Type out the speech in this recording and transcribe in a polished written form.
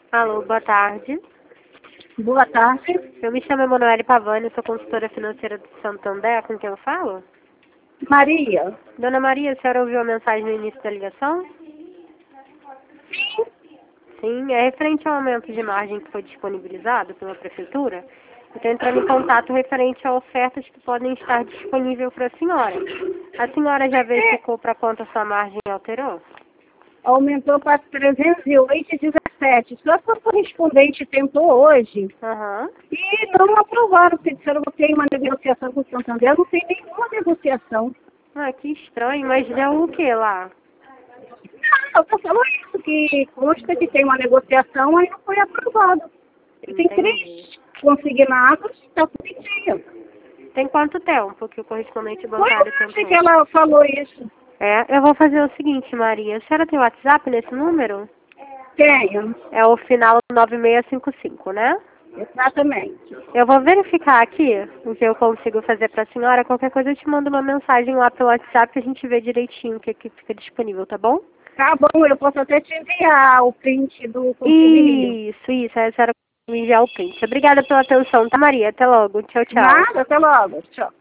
Alô, boa tarde. Boa tarde. Eu me chamo Emanuele Pavani, sou consultora financeira do Santander, com quem eu falo? Maria. Dona Maria, a senhora ouviu a mensagem no início da ligação? Sim. Sim, é referente ao aumento de margem que foi disponibilizado pela Prefeitura. Eu estou entrando em contato referente a ofertas que podem estar disponíveis para a senhora. A senhora já verificou para quanto a sua margem alterou? Aumentou para 308,17. Só que o correspondente tentou hoje Aham. e não aprovaram. Porque disseram que tem uma negociação com o Santander. Não tem nenhuma negociação. Ah, que estranho, mas deu o que lá? Não, eu tô falando isso, que consta que tem uma negociação, aí não foi aprovado. E tem Entendi. 3 consignados, está tudo em dia. Tem quanto tempo que o correspondente Foi bancário hoje que tentou? ela falou isso. Eu vou fazer o seguinte, Maria. A senhora tem WhatsApp nesse número? Tenho. É o final 9655, né? Exatamente. Eu vou verificar aqui o que eu consigo fazer para a senhora. Qualquer coisa eu te mando uma mensagem lá pelo WhatsApp e a gente vê direitinho o que fica disponível, tá bom? Tá bom, eu posso até te enviar o print do conselheiro. Isso. Aí a senhora me enviar o print. Obrigada pela atenção, tá, Maria? Até logo. Tchau, tchau. Nada, até logo. Tchau.